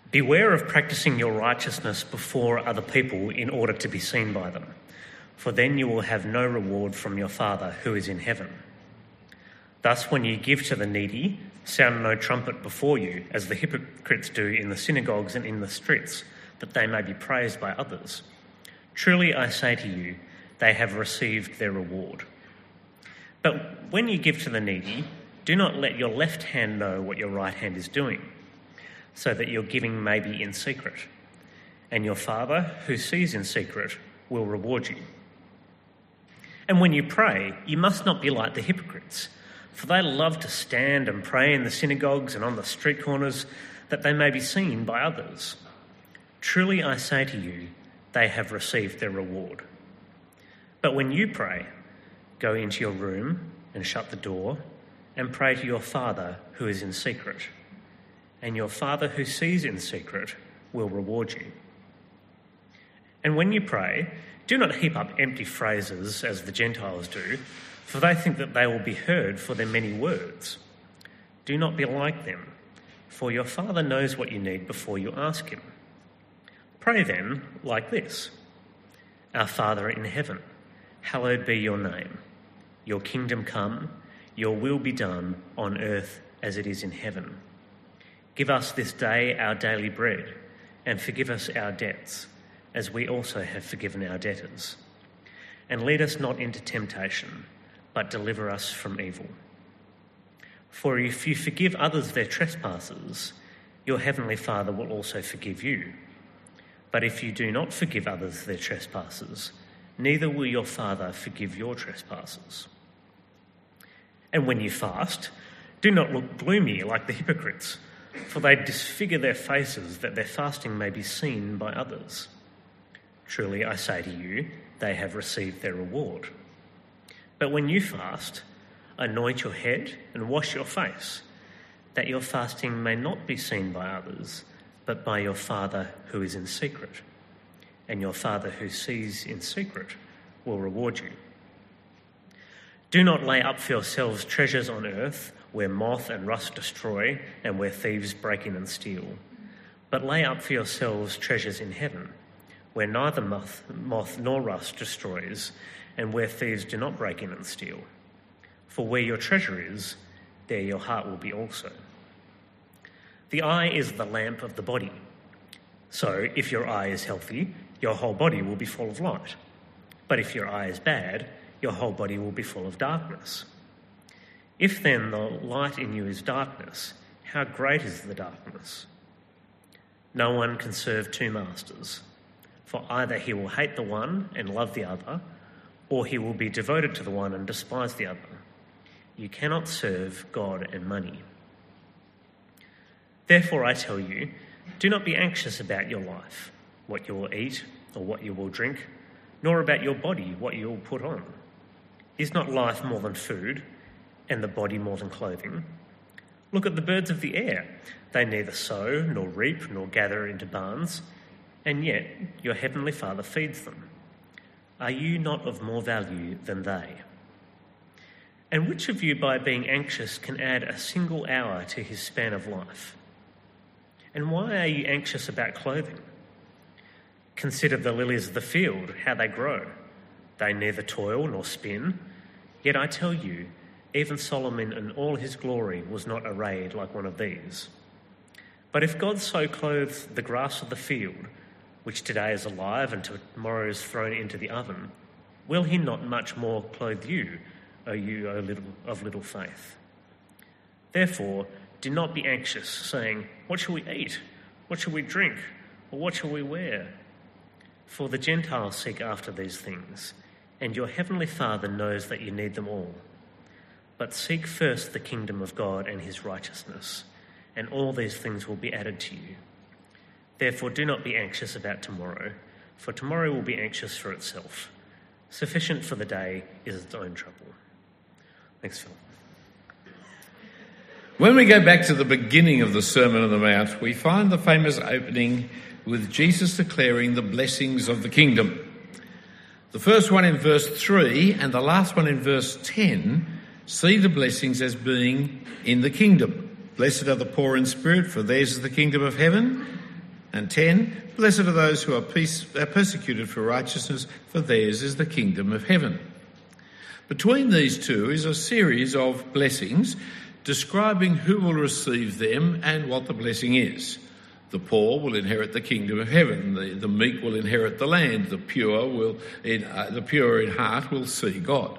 Beware of practicing your righteousness before other people in order to be seen by them, for then you will have no reward from your Father who is in heaven. Thus, when you give to the needy, sound no trumpet before you, as the hypocrites do in the synagogues and in the streets, that they may be praised by others. Truly I say to you, they have received their reward. But when you give to the needy, do not let your left hand know what your right hand is doing, so that your giving may be in secret. And your Father, who sees in secret, will reward you. And when you pray, you must not be like the hypocrites, for they love to stand and pray in the synagogues and on the street corners, that they may be seen by others. Truly I say to you, they have received their reward. But when you pray, go into your room and shut the door and pray to your Father who is in secret. And your Father who sees in secret will reward you. And when you pray, do not heap up empty phrases as the Gentiles do, for they think that they will be heard for their many words. Do not be like them, for your Father knows what you need before you ask him. Pray then like this: Our Father in heaven, hallowed be your name. Your kingdom come, your will be done on earth as it is in heaven. Give us this day our daily bread, and forgive us our debts, as we also have forgiven our debtors. And lead us not into temptation, but deliver us from evil. For if you forgive others their trespasses, your heavenly Father will also forgive you. But if you do not forgive others their trespasses, neither will your Father forgive your trespasses. And when you fast, do not look gloomy like the hypocrites, for they disfigure their faces that their fasting may be seen by others. Truly I say to you, they have received their reward. But when you fast, anoint your head and wash your face, that your fasting may not be seen by others, but by your Father who is in secret. And your Father who sees in secret will reward you. Do not lay up for yourselves treasures on earth, where moth and rust destroy, and where thieves break in and steal. But lay up for yourselves treasures in heaven, where neither moth nor rust destroys, and where thieves do not break in and steal. For where your treasure is, there your heart will be also. The eye is the lamp of the body. So if your eye is healthy, your whole body will be full of light. But if your eye is bad, your whole body will be full of darkness. If then the light in you is darkness, how great is the darkness? No one can serve two masters, for either he will hate the one and love the other, or he will be devoted to the one and despise the other. You cannot serve God and money. Therefore I tell you, do not be anxious about your life, what you will eat or what you will drink, nor about your body, what you will put on. Is not life more than food, and the body more than clothing? Look at the birds of the air. They neither sow, nor reap, nor gather into barns, and yet your heavenly Father feeds them. Are you not of more value than they? And which of you, by being anxious, can add a single hour to his span of life? And why are you anxious about clothing? Consider the lilies of the field, how they grow. They neither toil nor spin. Yet I tell you, even Solomon in all his glory was not arrayed like one of these. But if God so clothes the grass of the field, which today is alive and tomorrow is thrown into the oven, will he not much more clothe you, O you of little faith? Therefore, do not be anxious, saying, what shall we eat? What shall we drink? Or what shall we wear? For the Gentiles seek after these things, and your heavenly Father knows that you need them all. But seek first the kingdom of God and his righteousness, and all these things will be added to you. Therefore do not be anxious about tomorrow, for tomorrow will be anxious for itself. Sufficient for the day is its own trouble. Thanks, Phil. When we go back to the beginning of the Sermon on the Mount, we find the famous opening with Jesus declaring the blessings of the kingdom. The first one in verse 3 and the last one in verse 10 see the blessings as being in the kingdom. Blessed are the poor in spirit, for theirs is the kingdom of heaven. And 10, blessed are those who are persecuted for righteousness, for theirs is the kingdom of heaven. Between these two is a series of blessings describing who will receive them and what the blessing is. The poor will inherit the kingdom of heaven. The meek will inherit the land. The pure in heart will see God.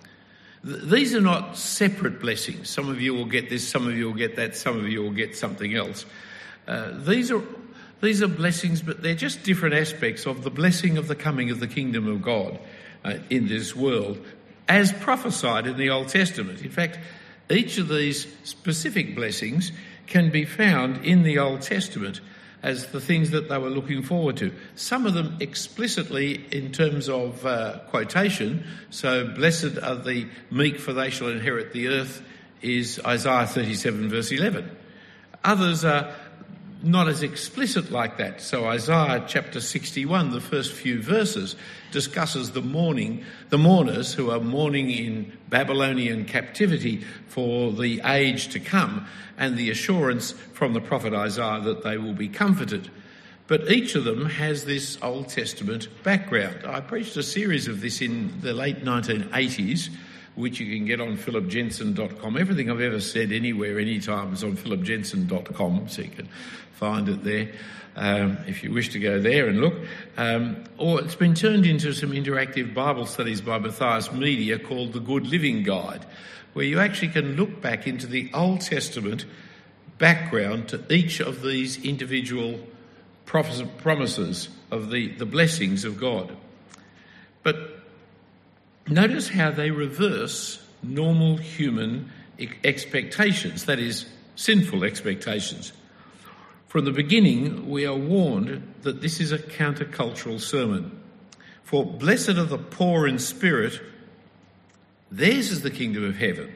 These are not separate blessings. Some of you will get this, some of you will get that, some of you will get something else. These are blessings, but they're just different aspects of the blessing of the coming of the kingdom of God in this world, as prophesied in the Old Testament. In fact, each of these specific blessings can be found in the Old Testament as the things that they were looking forward to. Some of them explicitly in terms of quotation. So, blessed are the meek, for they shall inherit the earth, is Isaiah 37 verse 11. Others are not as explicit like that. So Isaiah chapter 61, the first few verses, discusses the mourners who are mourning in Babylonian captivity for the age to come, and the assurance from the prophet Isaiah that they will be comforted. But each of them has this Old Testament background. I preached a series of this in the late 1980s, which you can get on philipjensen.com. Everything I've ever said anywhere, anytime is on philipjensen.com, so you can find it there if you wish to go there and look. Or it's been turned into some interactive Bible studies by Matthias Media called The Good Living Guide, where you actually can look back into the Old Testament background to each of these individual promises of the blessings of God. But notice how they reverse normal human expectations, that is, sinful expectations. From the beginning, we are warned that this is a countercultural sermon. For blessed are the poor in spirit, theirs is the kingdom of heaven.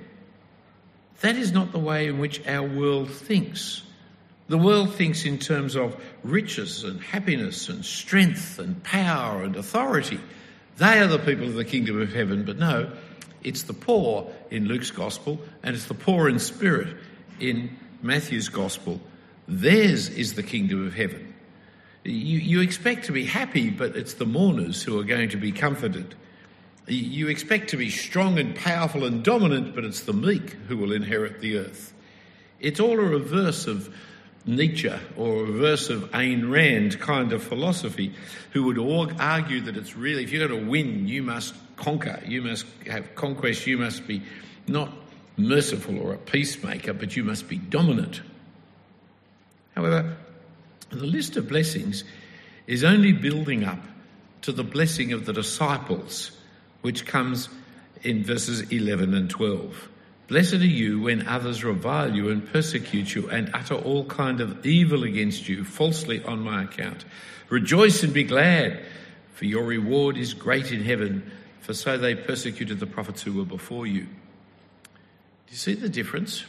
That is not the way in which our world thinks. The world thinks in terms of riches and happiness and strength and power and authority. They are the people of the kingdom of heaven, but no, it's the poor in Luke's gospel and it's the poor in spirit in Matthew's gospel. Theirs is the kingdom of heaven. You expect to be happy, but it's the mourners who are going to be comforted. You expect to be strong and powerful and dominant, but it's the meek who will inherit the earth. It's all a reverse of Nietzsche or a reverse of Ayn Rand kind of philosophy, who would argue that it's really, if you're going to win, you must conquer, you must have conquest, you must be not merciful or a peacemaker, but you must be dominant. However, the list of blessings is only building up to the blessing of the disciples, which comes in verses 11 and 12. Blessed are you when others revile you and persecute you and utter all kind of evil against you falsely on my account. Rejoice and be glad, for your reward is great in heaven, for so they persecuted the prophets who were before you. Do you see the difference?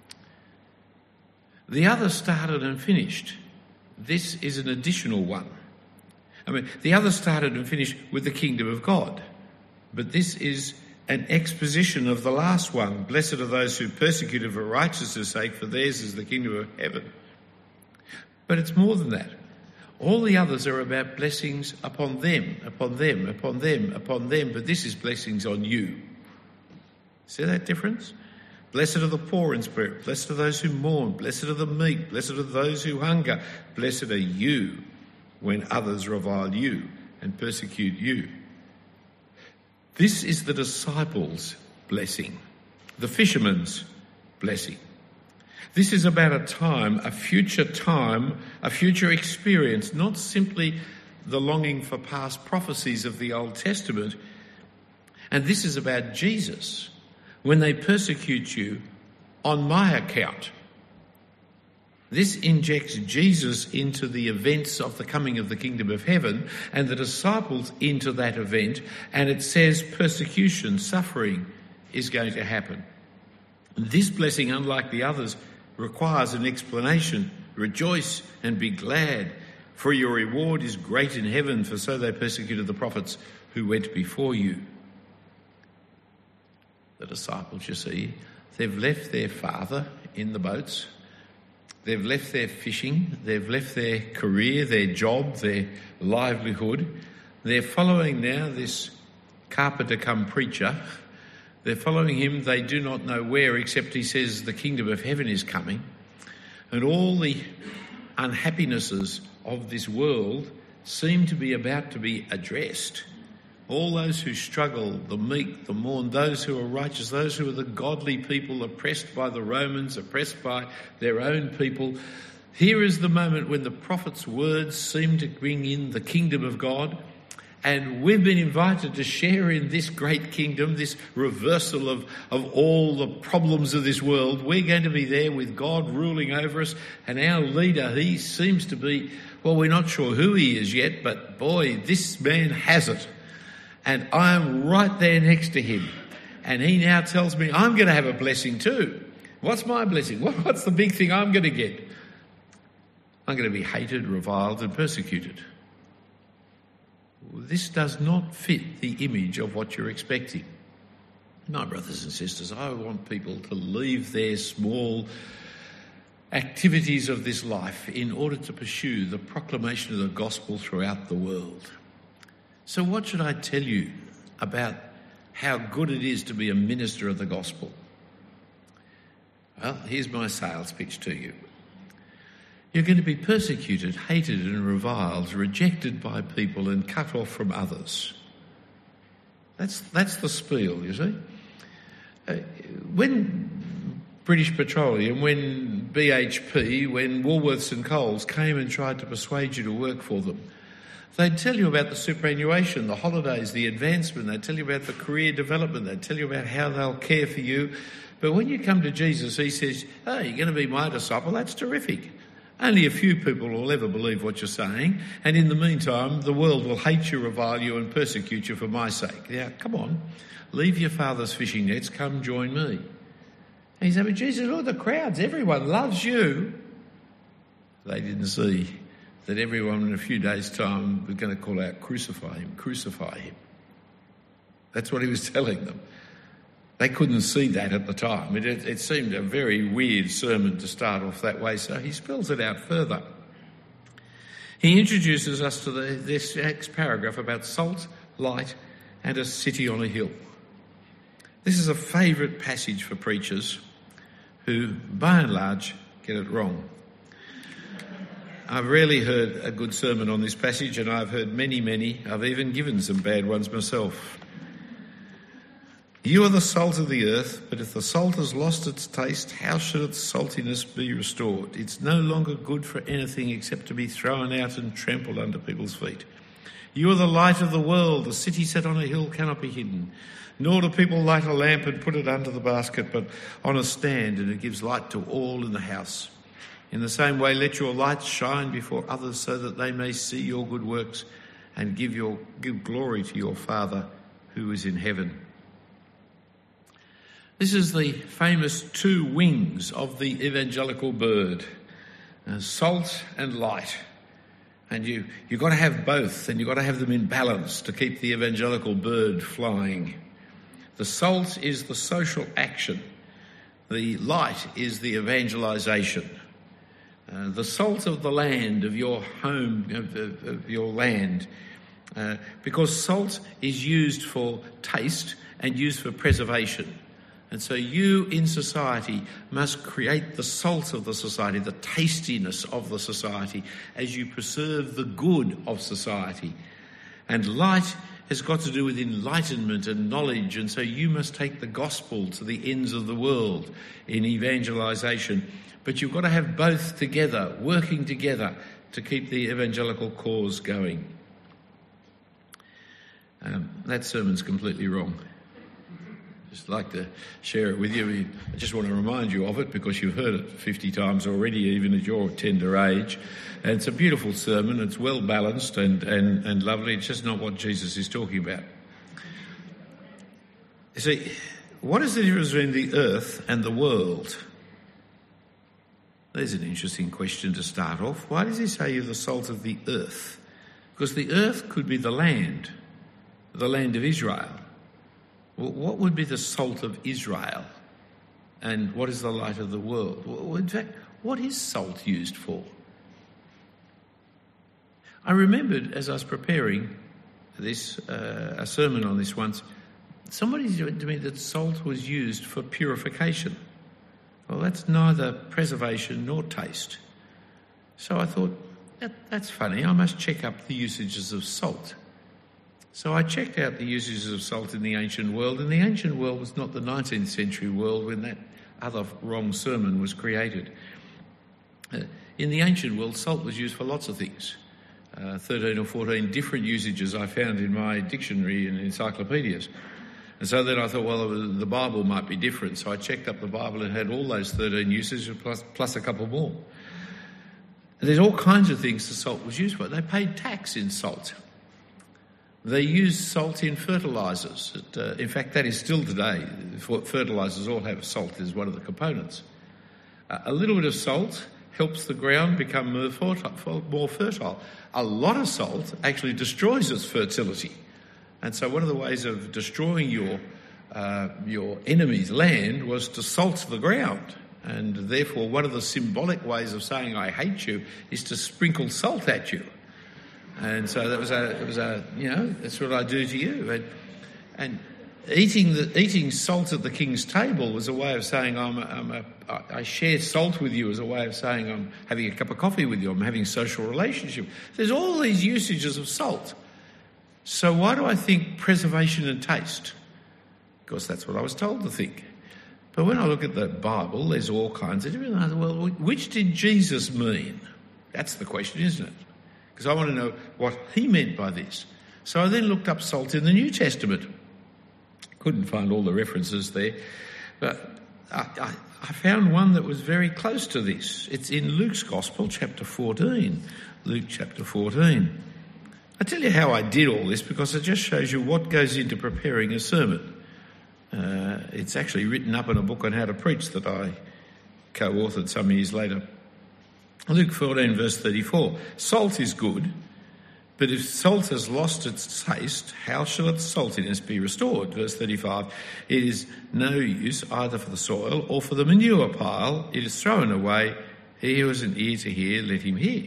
The other started and finished. This is an additional one. The other started and finished with the kingdom of God. But this is an exposition of the last one. Blessed are those who persecuted for righteousness' sake, for theirs is the kingdom of heaven. But it's more than that. All the others are about blessings upon them, upon them, upon them, upon them. But this is blessings on you. See that difference? Blessed are the poor in spirit. Blessed are those who mourn. Blessed are the meek. Blessed are those who hunger. Blessed are you when others revile you and persecute you. This is the disciples' blessing, the fisherman's blessing. This is about a future experience, not simply the longing for past prophecies of the Old Testament. And this is about Jesus. When they persecute you on my account. This injects Jesus into the events of the coming of the kingdom of heaven and the disciples into that event, and it says persecution, suffering is going to happen. This blessing, unlike the others, requires an explanation. Rejoice and be glad, for your reward is great in heaven, for so they persecuted the prophets who went before you. The disciples, you see, they've left their father in the boats. They've left their fishing, they've left their career, their job, their livelihood. They're following now this carpenter come preacher. They're following him, they do not know where, except he says the kingdom of heaven is coming. And all the unhappinesses of this world seem to be about to be addressed. All those who struggle, the meek, the mourn, those who are righteous, those who are the godly people, oppressed by the Romans, oppressed by their own people. Here is the moment when the prophet's words seem to bring in the kingdom of God. And we've been invited to share in this great kingdom, this reversal of all the problems of this world. We're going to be there with God ruling over us. And our leader, he seems to be, well, we're not sure who he is yet, but boy, this man has it. And I'm right there next to him. And he now tells me I'm going to have a blessing too. What's my blessing? What's the big thing I'm going to get? I'm going to be hated, reviled and persecuted. This does not fit the image of what you're expecting. My brothers and sisters, I want people to leave their small activities of this life in order to pursue the proclamation of the gospel throughout the world. So what should I tell you about how good it is to be a minister of the gospel? Well, here's my sales pitch to you. You're going to be persecuted, hated and reviled, rejected by people and cut off from others. That's the spiel, you see. When British Petroleum, when BHP, when Woolworths and Coles came and tried to persuade you to work for them, they'd tell you about the superannuation, the holidays, the advancement. They'd tell you about the career development. They'd tell you about how they'll care for you. But when you come to Jesus, he says, oh, you're going to be my disciple. That's terrific. Only a few people will ever believe what you're saying. And in the meantime, the world will hate you, revile you and persecute you for my sake. Now, come on. Leave your father's fishing nets. Come join me. And he said, but Jesus, look at the crowds. Everyone loves you. They didn't see that everyone in a few days' time was going to call out, crucify him, crucify him. That's what he was telling them. They couldn't see that at the time. It seemed a very weird sermon to start off that way, so he spells it out further. He introduces us to this next paragraph about salt, light, and a city on a hill. This is a favourite passage for preachers who, by and large, get it wrong. I've rarely heard a good sermon on this passage, and I've heard many. I've even given some bad ones myself. You are the salt of the earth, but if the salt has lost its taste, how should its saltiness be restored? It's no longer good for anything except to be thrown out and trampled under people's feet. You are the light of the world. A city set on a hill cannot be hidden. Nor do people light a lamp and put it under the basket, but on a stand, and it gives light to all in the house. In the same way, let your light shine before others so that they may see your good works and give glory to your Father who is in heaven. This is the famous two wings of the evangelical bird, salt and light. And you've got to have both, and you've got to have them in balance to keep the evangelical bird flying. The salt is the social action. The light is the evangelisation. The salt of the land, of your home, of your land, because salt is used for taste and used for preservation. And so you in society must create the salt of the society, the tastiness of the society, as you preserve the good of society. And light has got to do with enlightenment and knowledge, and so you must take the gospel to the ends of the world in evangelisation. But you've got to have both together, working together to keep the evangelical cause going. That sermon's completely wrong. Just like to share it with you. I just want to remind you of it because you've heard it 50 times already, even at your tender age. And it's a beautiful sermon. It's well balanced and lovely. It's just not what Jesus is talking about. You see, what is the difference between the earth and the world? There's an interesting question to start off. Why does he say you're the salt of the earth? Because the earth could be the land of Israel. Well, what would be the salt of Israel? And what is the light of the world? Well, in fact, what is salt used for? I remembered as I was preparing this, a sermon on this once, somebody said to me that salt was used for purification. Well, that's neither preservation nor taste. So I thought, that's funny, I must check up the usages of salt. So I checked out the usages of salt in the ancient world, and the ancient world was not the 19th century world when that other wrong sermon was created. In the ancient world, salt was used for lots of things. 13 or 14 different usages I found in my dictionary and encyclopedias. And so then I thought, well, the Bible might be different. So I checked up the Bible and had all those 13 usages plus a couple more. And there's all kinds of things the salt was used for. They paid tax in salt. They used salt in fertilisers. In fact, that is still today. Fertilisers all have salt as one of the components. A little bit of salt helps the ground become more fertile. A lot of salt actually destroys its fertility. And so one of the ways of destroying your enemy's land was to salt the ground. And therefore, one of the symbolic ways of saying I hate you is to sprinkle salt at you. And so it was that's what I do to you. And eating salt at the king's table was a way of saying I share salt with you, as a way of saying I'm having a cup of coffee with you, I'm having a social relationship. There's all these usages of salt. So why do I think preservation and taste? Because that's what I was told to think. But when I look at the Bible, there's all kinds of different ones. Well, which did Jesus mean? That's the question, isn't it? Because I want to know what he meant by this. So I then looked up salt in the New Testament. Couldn't find all the references there. But I found one that was very close to this. It's in Luke's Gospel, chapter 14. Luke chapter 14. I tell you how I did all this because it just shows you what goes into preparing a sermon. It's actually written up in a book on how to preach that I co-authored some years later. Luke 14 verse 34. Salt is good, but if salt has lost its taste, how shall its saltiness be restored? Verse 35. It is no use either for the soil or for the manure pile. It is thrown away. He who has an ear to hear, let him hear.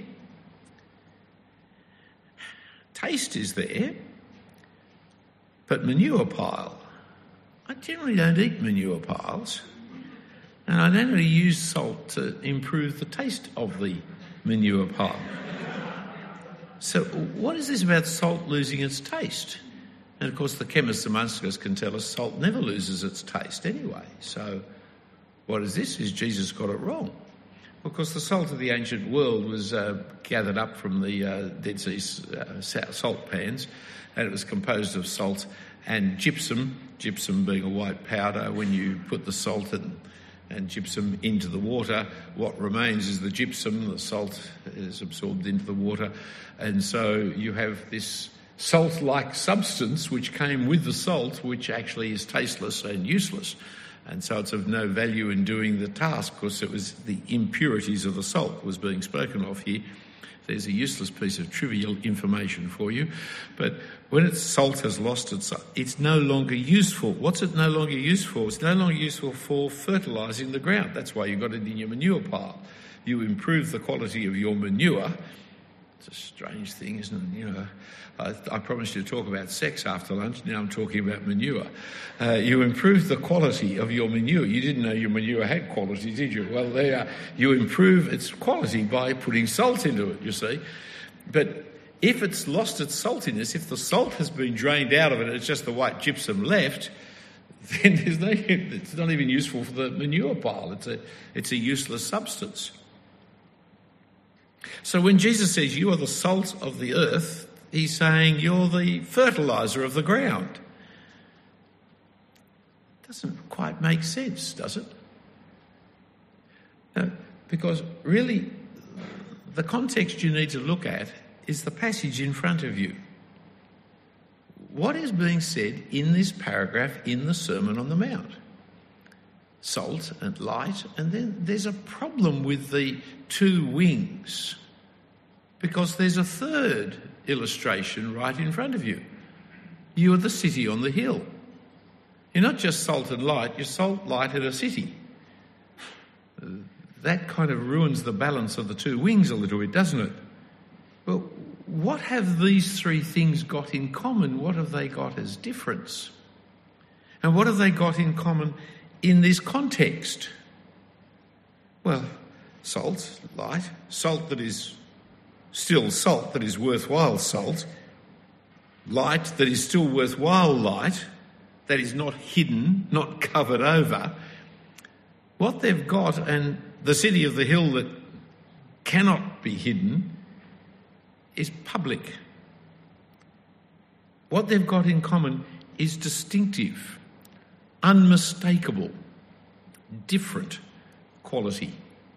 Taste is there, but manure pile. I generally don't eat manure piles, and I don't really use salt to improve the taste of the manure pile. So what is this about salt losing its taste? And of course the chemists amongst us can tell us salt never loses its taste anyway. So what is this? Is Jesus got it wrong? Of course, the salt of the ancient world was gathered up from the Dead Sea salt pans, and it was composed of salt and gypsum being a white powder. When you put the salt and gypsum into the water, what remains is the gypsum. The salt is absorbed into the water, and so you have this salt-like substance which came with the salt, which actually is tasteless and useless. And so it's of no value in doing the task because it was the impurities of the salt was being spoken of here. There's a useless piece of trivial information for you. But when salt has lost it's no longer useful. What's it no longer used for? It's no longer useful for fertilising the ground. That's why you got it in your manure pile. You improve the quality of your manure. It's a strange thing, isn't it? You know, I promised you to talk about sex after lunch. Now I'm talking about manure. You improve the quality of your manure. You didn't know your manure had quality, did you? Well, there you are. You improve its quality by putting salt into it, you see. But if it's lost its saltiness, if the salt has been drained out of it and it's just the white gypsum left, then it's not even useful for the manure pile. It's a useless substance. So when Jesus says you are the salt of the earth, he's saying you're the fertiliser of the ground. Doesn't quite make sense, does it? No, because really the context you need to look at is the passage in front of you. What is being said in this paragraph in the Sermon on the Mount? Salt and light, and then there's a problem with the two wings because there's a third illustration right in front of you. You are the city on the hill. You're not just salt and light, you're salt, light and a city. that kind of ruins the balance of the two wings a little bit, doesn't it? But what have these three things got in common? What have they got as difference? And what have they got in common in this context? Well, salt, light, salt that is still salt, that is worthwhile salt, light that is still worthwhile light, that is not hidden, not covered over. What they've got, and the city of the hill that cannot be hidden, is public. What they've got in common is distinctive, unmistakable, different quality.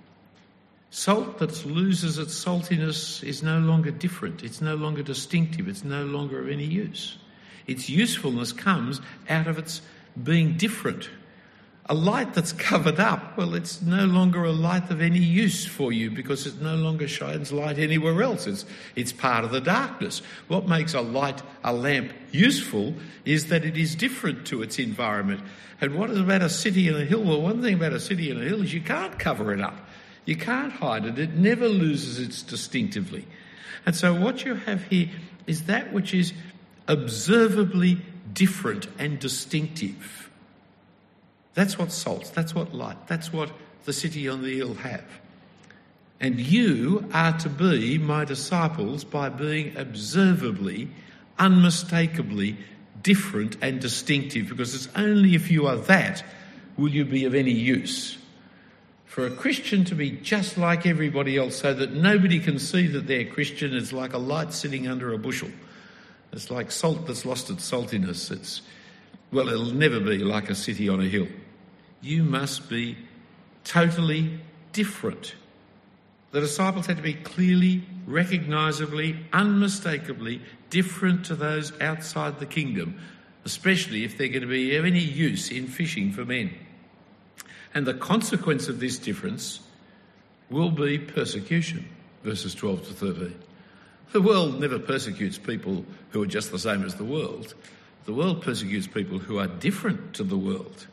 Salt that loses its saltiness is no longer different, it's no longer distinctive, it's no longer of any use. Its usefulness comes out of its being different. A light that's covered up, well, it's no longer a light of any use for you because it no longer shines light anywhere else. It's part of the darkness. What makes a lamp useful is that it is different to its environment. And what is about a city and a hill? Well, one thing about a city and a hill is you can't cover it up. You can't hide it. It never loses its distinctively. And so what you have here is that which is observably different and distinctive. That's what salt, that's what light, that's what the city on the hill have. And you are to be my disciples by being observably, unmistakably different and distinctive, because it's only if you are that will you be of any use. For a Christian to be just like everybody else so that nobody can see that they're Christian is like a light sitting under a bushel. It's like salt that's lost its saltiness. It'll never be like a city on a hill. You must be totally different. The disciples had to be clearly, recognisably, unmistakably different to those outside the kingdom, especially if they're going to be of any use in fishing for men. And the consequence of this difference will be persecution, verses 12 to 13. The world never persecutes people who are just the same as the world. The world persecutes people who are different to the world.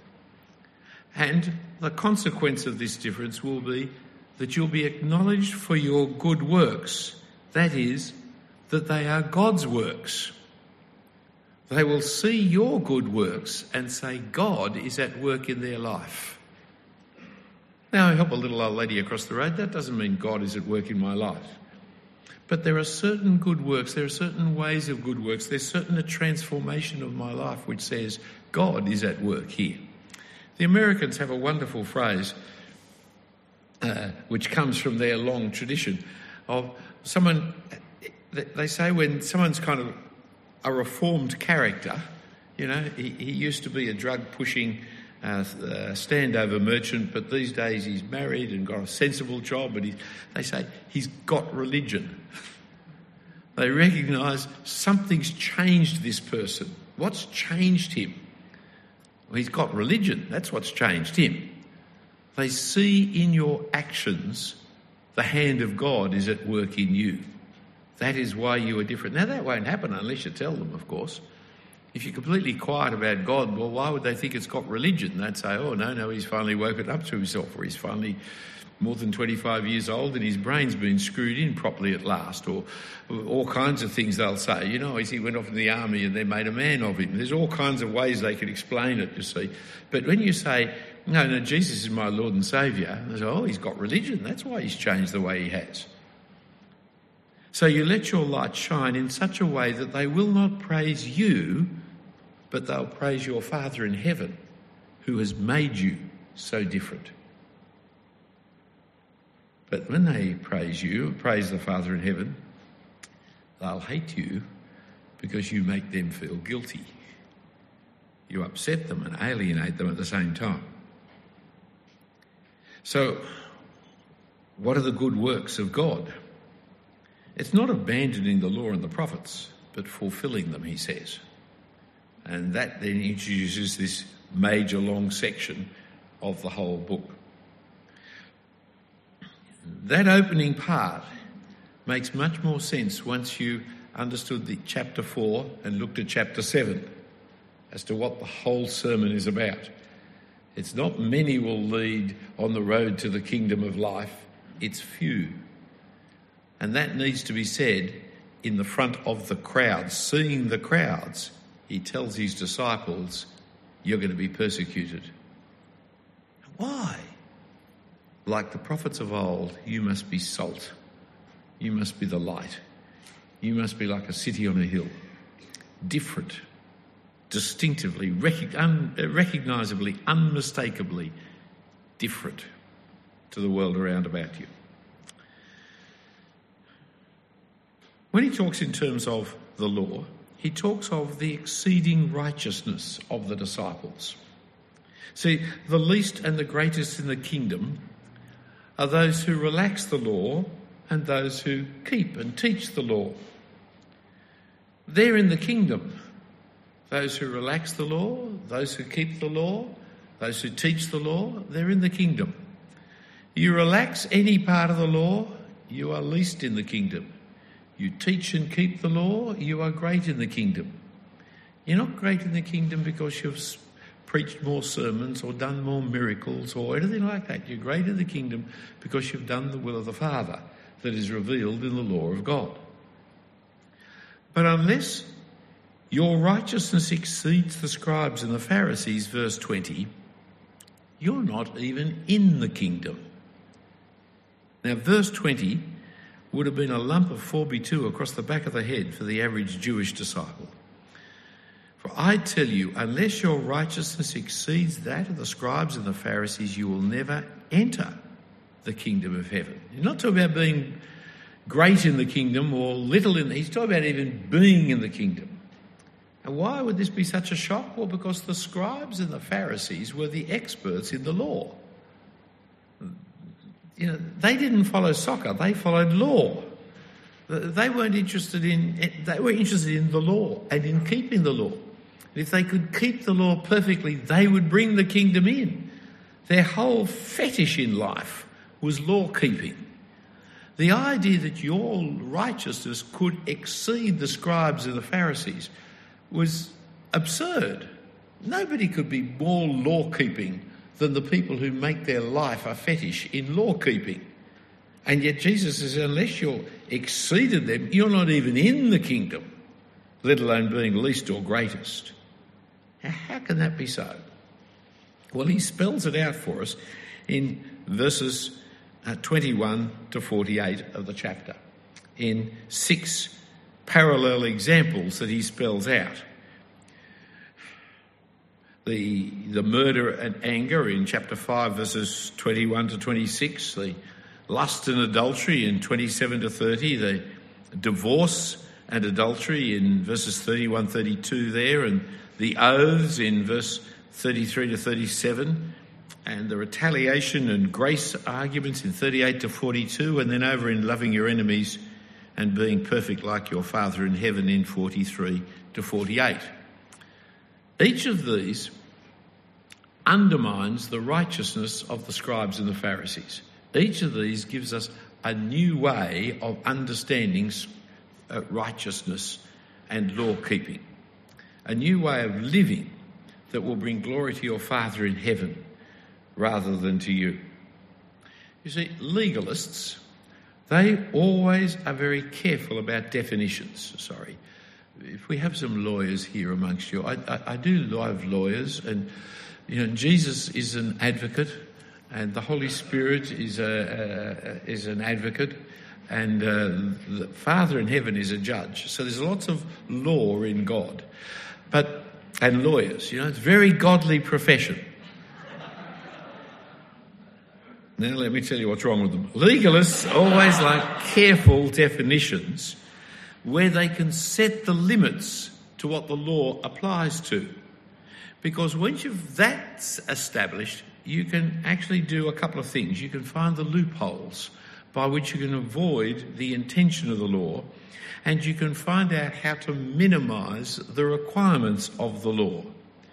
And the consequence of this difference will be that you'll be acknowledged for your good works. That is, that they are God's works. They will see your good works and say God is at work in their life. Now, I help a little old lady across the road. That doesn't mean God is at work in my life. But there are certain good works, there are certain ways of good works, there's certain a transformation of my life which says God is at work here. The Americans have a wonderful phrase which comes from their long tradition of someone, they say when someone's kind of a reformed character, you know, he used to be a drug-pushing standover merchant, but these days he's married and got a sensible job, and they say he's got religion. They recognise something's changed this person. What's changed him? Well, he's got religion. That's what's changed him. They see in your actions the hand of God is at work in you. That is why you are different. Now, that won't happen unless you tell them, of course. If you're completely quiet about God, well, why would they think it's got religion? They'd say, oh, no, he's finally woken up to himself, or he's finally more than 25 years old and his brain's been screwed in properly at last, or all kinds of things they'll say. You know, he went off in the army and they made a man of him. There's all kinds of ways they could explain it, you see. But when you say, no, Jesus is my Lord and Saviour, they say, oh, he's got religion. That's why he's changed the way he has. So you let your light shine in such a way that they will not praise you, but they'll praise your Father in heaven, who has made you so different. But when they praise you, praise the Father in heaven, they'll hate you because you make them feel guilty. You upset them and alienate them at the same time. So, what are the good works of God? It's not abandoning the law and the prophets, but fulfilling them, he says. And that then introduces this major long section of the whole book. That opening part makes much more sense once you understood the chapter 4 and looked at chapter 7 as to what the whole sermon is about. It's not many will lead on the road to the kingdom of life, it's few. And that needs to be said in the front of the crowds. Seeing the crowds, he tells his disciples, you're going to be persecuted. Why? Like the prophets of old, you must be salt. You must be the light. You must be like a city on a hill. Different, distinctively, recognisably, unmistakably different to the world around about you. When he talks in terms of the law, he talks of the exceeding righteousness of the disciples. See, the least and the greatest in the kingdom are those who relax the law and those who keep and teach the law. They're in the kingdom. Those who relax the law, those who keep the law, those who teach the law, they're in the kingdom. You relax any part of the law, you are least in the kingdom. You teach and keep the law, you are great in the kingdom. You're not great in the kingdom because you've preached more sermons or done more miracles or anything like that. You're great in the kingdom because you've done the will of the Father that is revealed in the law of God. But unless your righteousness exceeds the scribes and the Pharisees, verse 20, you're not even in the kingdom. Now, verse 20 would have been a lump of 4B2 across the back of the head for the average Jewish disciple. For I tell you, unless your righteousness exceeds that of the scribes and the Pharisees, you will never enter the kingdom of heaven. He's not talking about being great in the kingdom or little in. He's talking about even being in the kingdom. And why would this be such a shock? Well, because the scribes and the Pharisees were the experts in the law. You know, they didn't follow soccer, they followed law. They weren't interested in, they were interested in the law and in keeping the law. And if they could keep the law perfectly, they would bring the kingdom in. Their whole fetish in life was law keeping. The idea that your righteousness could exceed the scribes and the Pharisees was absurd. Nobody could be more law-keeping than the people who make their life a fetish in law-keeping. And yet Jesus says, unless you're exceeded them, you're not even in the kingdom, let alone being least or greatest. Now, how can that be so? Well, he spells it out for us in verses 21 to 48 of the chapter, in 6 parallel examples that he spells out. The murder and anger in chapter 5, verses 21 to 26, the lust and adultery in 27 to 30, the divorce and adultery in verses 31, 32 there, and the oaths in verse 33 to 37, and the retaliation and grace arguments in 38 to 42, and then over in loving your enemies and being perfect like your Father in heaven in 43 to 48. Each of these undermines the righteousness of the scribes and the Pharisees. Each of these gives us a new way of understanding righteousness and law-keeping, a new way of living that will bring glory to your Father in heaven rather than to you. You see, legalists, they always are very careful about definitions. Sorry. If we have some lawyers here amongst you, I do love lawyers, and you know, Jesus is an advocate, and the Holy Spirit is an advocate, and the Father in heaven is a judge. So there's lots of law in God, and lawyers. You know, it's a very godly profession. Now let me tell you what's wrong with them. Legalists always like careful definitions where they can set the limits to what the law applies to. Because once that's established, you can actually do a couple of things. You can find the loopholes by which you can avoid the intention of the law, and you can find out how to minimise the requirements of the law.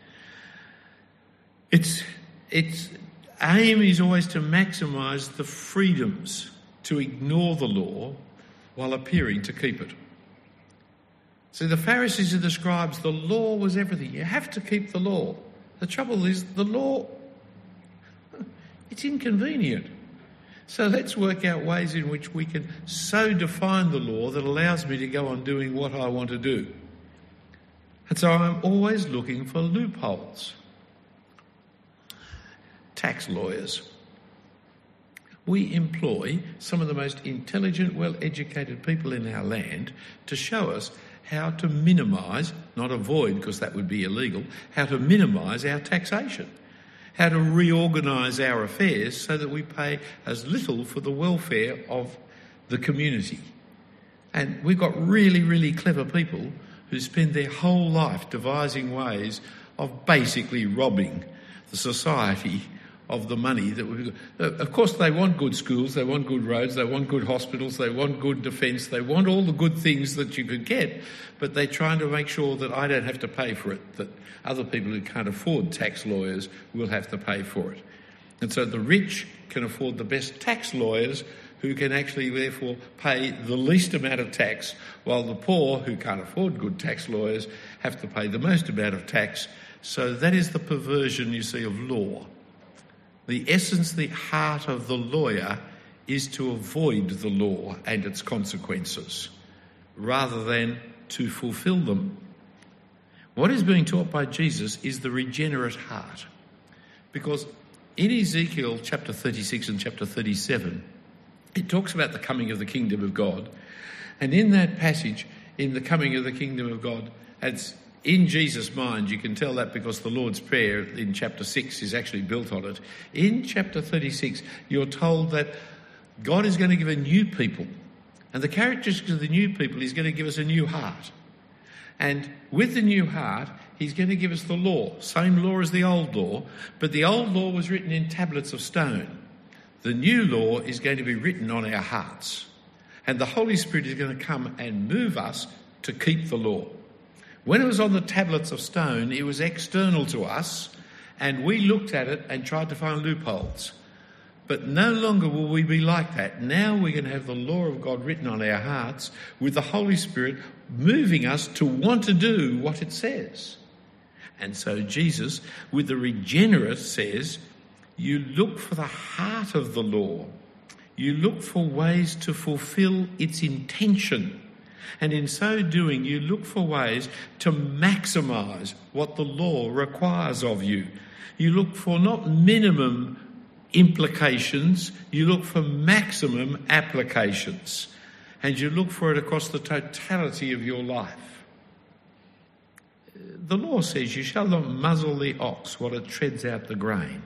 Its aim is always to maximise the freedoms to ignore the law while appearing to keep it. See, the Pharisees and the scribes, the law was everything. You have to keep the law. The trouble is the law It's inconvenient. So let's work out ways in which we can so define the law that allows me to go on doing what I want to do. And so I'm always looking for loopholes. Tax lawyers. We employ some of the most intelligent, well-educated people in our land to show us how to minimise, not avoid because that would be illegal, how to minimise our taxation, how to reorganise our affairs so that we pay as little for the welfare of the community. And we've got really, really clever people who spend their whole life devising ways of basically robbing the society of the money that we've got. Of course, they want good schools, they want good roads, they want good hospitals, they want good defence, they want all the good things that you could get, but they're trying to make sure that I don't have to pay for it, that other people who can't afford tax lawyers will have to pay for it. And so the rich can afford the best tax lawyers who can actually therefore pay the least amount of tax, while the poor, who can't afford good tax lawyers, have to pay the most amount of tax. So that is the perversion, you see, of law. The essence, the heart of the lawyer is to avoid the law and its consequences, rather than to fulfil them. What is being taught by Jesus is the regenerate heart. Because in Ezekiel chapter 36 and chapter 37, it talks about the coming of the kingdom of God. And in that passage, in the coming of the kingdom of God, it's in Jesus' mind. You can tell that because the Lord's Prayer in chapter 6 is actually built on it. In chapter 36, you're told that God is going to give a new people. And the characteristics of the new people, he's going to give us a new heart. And with the new heart, he's going to give us the law. Same law as the old law, but the old law was written in tablets of stone. The new law is going to be written on our hearts. And the Holy Spirit is going to come and move us to keep the law. When it was on the tablets of stone, it was external to us, and we looked at it and tried to find loopholes. But no longer will we be like that. Now we're going to have the law of God written on our hearts, with the Holy Spirit moving us to want to do what it says. And so Jesus, with the regenerate, says, you look for the heart of the law. You look for ways to fulfill its intention. And in so doing, you look for ways to maximise what the law requires of you. You look for not minimum implications, you look for maximum applications. And you look for it across the totality of your life. The law says you shall not muzzle the ox while it treads out the grain.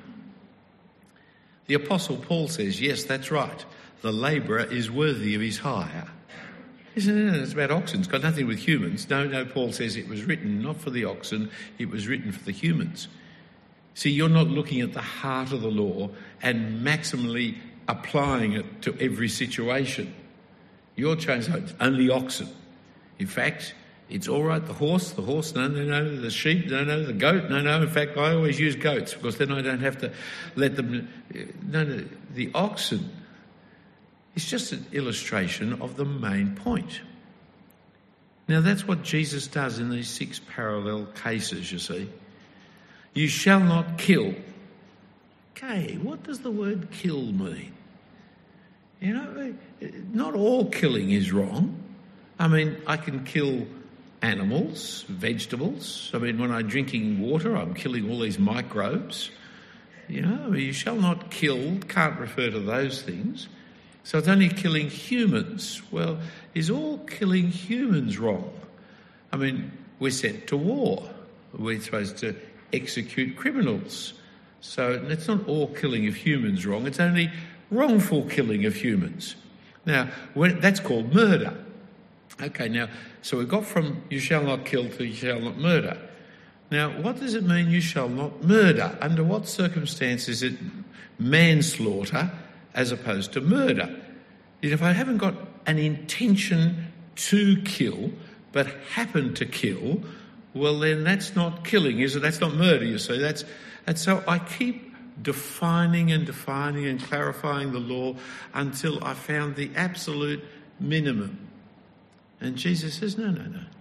The Apostle Paul says, yes, that's right, the labourer is worthy of his hire. Isn't it? It's about oxen. It's got nothing with humans. No, Paul says it was written not for the oxen, it was written for the humans. See, you're not looking at the heart of the law and maximally applying it to every situation. You're changing it, only oxen. In fact, it's all right, the horse, no, the sheep, no, the goat, no. In fact, I always use goats because then I don't have to let them... No, the oxen is just an illustration of the main point. Now, that's what Jesus does in these 6 parallel cases, you see. You shall not kill. Okay, what does the word kill mean? You know, not all killing is wrong. I mean, I can kill animals, vegetables. I mean, when I'm drinking water, I'm killing all these microbes. You know, you shall not kill, can't refer to those things. So it's only killing humans. Well, is all killing humans wrong? I mean, we're sent to war. We're supposed to execute criminals. So it's not all killing of humans wrong. It's only wrongful killing of humans. Now, that's called murder. Okay, now, so we've got from you shall not kill to you shall not murder. Now, what does it mean you shall not murder? Under what circumstance is it manslaughter as opposed to murder? If I haven't got an intention to kill, but happen to kill, well, then that's not killing, is it? That's not murder, you see. And so I keep defining and clarifying the law until I found the absolute minimum. And Jesus says, no.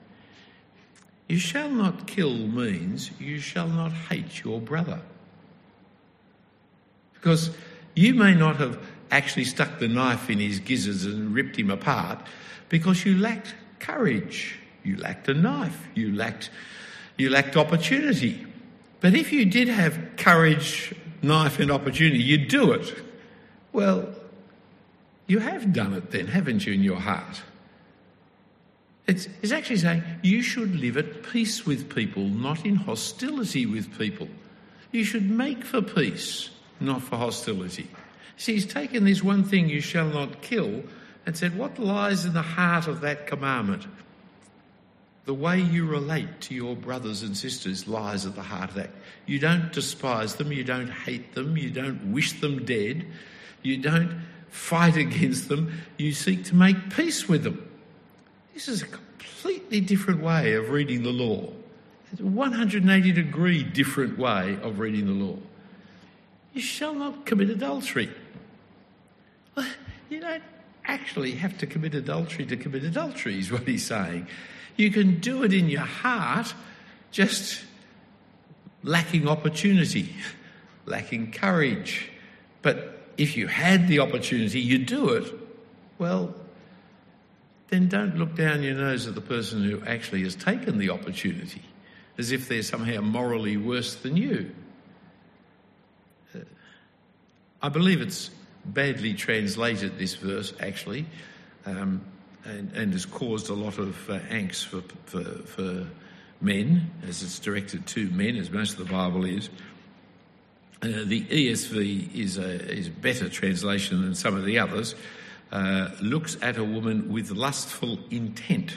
You shall not kill means you shall not hate your brother. Because You may not have actually stuck the knife in his gizzards and ripped him apart because you lacked courage. You lacked a knife. You lacked opportunity. But if you did have courage, knife and opportunity, you'd do it. Well, you have done it then, haven't you, in your heart? It's actually saying you should live at peace with people, not in hostility with people. You should make for peace, not for hostility. See, he's taken this one thing, you shall not kill, and said, what lies in the heart of that commandment? The way you relate to your brothers and sisters lies at the heart of that. You don't despise them, you don't hate them, you don't wish them dead, you don't fight against them, you seek to make peace with them. This is a completely different way of reading the law. It's a 180-degree different way of reading the law. You shall not commit adultery. Well, you don't actually have to commit adultery to commit adultery, is what he's saying. You can do it in your heart, just lacking opportunity, lacking courage. But if you had the opportunity, you do it, well, then don't look down your nose at the person who actually has taken the opportunity, as if they're somehow morally worse than you. I believe it's badly translated, this verse, actually, and has caused a lot of angst for men, as it's directed to men, as most of the Bible is. The ESV is a better translation than some of the others. Looks at a woman with lustful intent.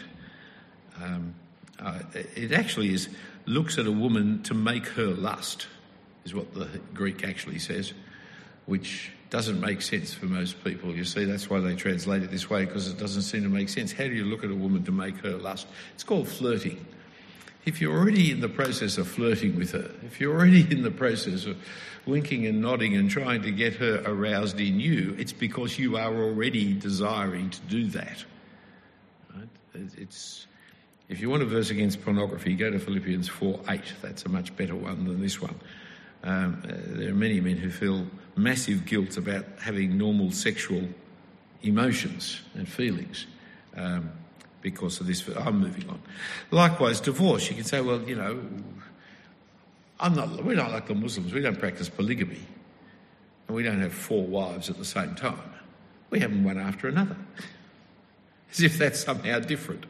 It actually is looks at a woman to make her lust, is what the Greek actually says, which doesn't make sense for most people. You see, that's why they translate it this way, because it doesn't seem to make sense. How do you look at a woman to make her lust? It's called flirting. If you're already in the process of flirting with her, if you're already in the process of winking and nodding and trying to get her aroused in you, it's because you are already desiring to do that. Right? If you want a verse against pornography, go to Philippians 4:8. That's a much better one than this one. There are many men who feel massive guilt about having normal sexual emotions and feelings because of this. I'm moving on. Likewise, divorce. You can say, well, you know, we're not like the Muslims. We don't practice polygamy. And we don't have 4 wives at the same time. We have them one after another. As if that's somehow different.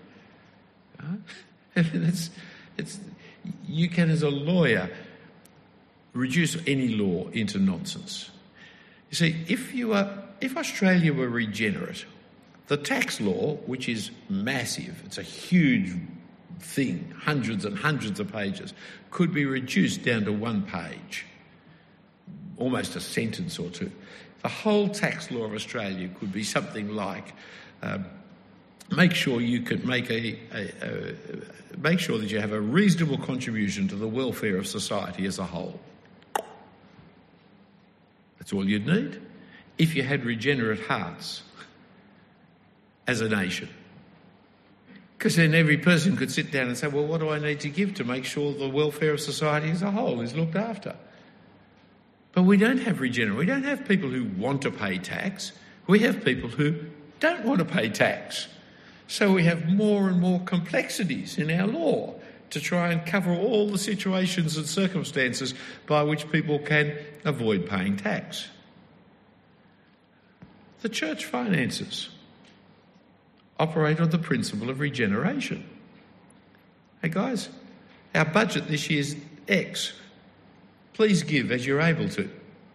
You can, as a lawyer, reduce any law into nonsense. You see, if Australia were regenerate, the tax law, which is massive, it's a huge thing, hundreds and hundreds of pages, could be reduced down to 1 page, almost a sentence or 2. The whole tax law of Australia could be something like make sure you could make make sure that you have a reasonable contribution to the welfare of society as a whole. That's all you'd need if you had regenerate hearts as a nation. Because then every person could sit down and say, well, what do I need to give to make sure the welfare of society as a whole is looked after? But we don't have regenerate. We don't have people who want to pay tax. We have people who don't want to pay tax. So we have more and more complexities in our law to try and cover all the situations and circumstances by which people can avoid paying tax. The church finances operate on the principle of regeneration. Hey guys, our budget this year is X. Please give as you're able to.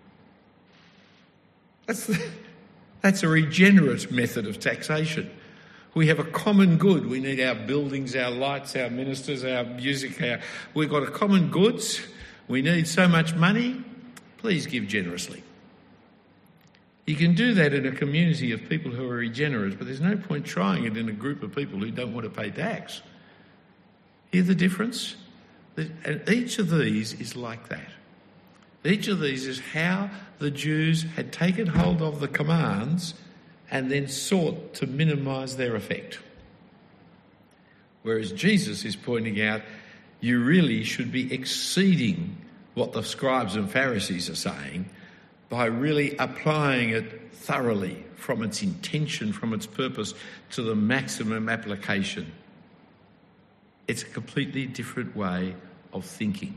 That's a regenerate method of taxation. We have a common good. We need our buildings, our lights, our ministers, our music. We've got a common goods. We need so much money. Please give generously. You can do that in a community of people who are regenerate, but there's no point trying it in a group of people who don't want to pay tax. Hear the difference? And each of these is like that. Each of these is how the Jews had taken hold of the commands and then sought to minimise their effect. Whereas Jesus is pointing out, you really should be exceeding what the scribes and Pharisees are saying by really applying it thoroughly from its intention, from its purpose, to the maximum application. It's a completely different way of thinking.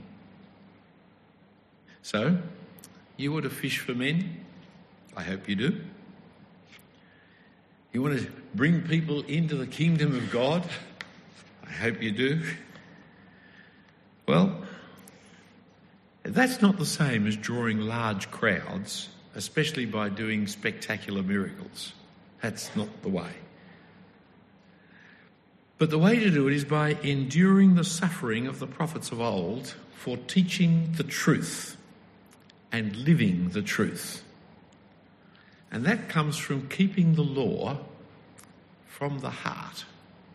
So, you want to fish for men? I hope you do. You want to bring people into the kingdom of God? I hope you do. Well, that's not the same as drawing large crowds, especially by doing spectacular miracles. That's not the way. But the way to do it is by enduring the suffering of the prophets of old for teaching the truth and living the truth. And that comes from keeping the law from the heart,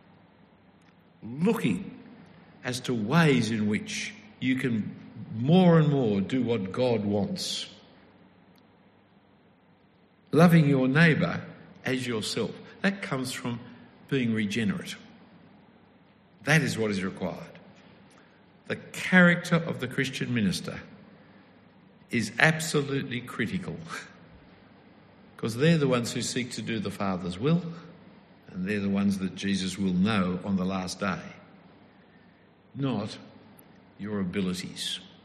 looking as to ways in which you can more and more do what God wants. Loving your neighbour as yourself. That comes from being regenerate. That is what is required. The character of the Christian minister is absolutely critical, because they're the ones who seek to do the Father's will, and they're the ones that Jesus will know on the last day, not your abilities.